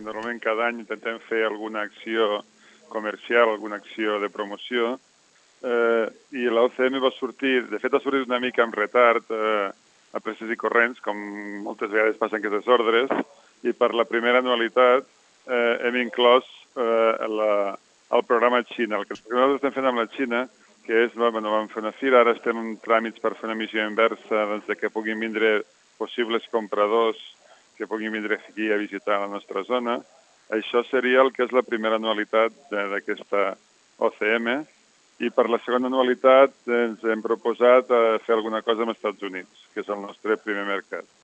normalment cada any intentem fer alguna acció comercial, alguna acció de promoció, i l'OCM va sortir, de fet ha sortit una mica amb retard, a presses i corrents, com moltes vegades passen aquestes ordres, i per la primera anualitat hem inclòs el programa Xina. El que nosaltres estem fent amb la Xina, que és, vam fer una fira, ara estem en tràmits per fer una missió inversa, doncs, de que puguin vindre possibles compradors que puguin vindre aquí a visitar la nostra zona. Això seria el que és la primera anualitat d'aquesta OCM, i per la segona anualitat ens hem proposat fer alguna cosa amb els Estats Units, que és el nostre primer mercat.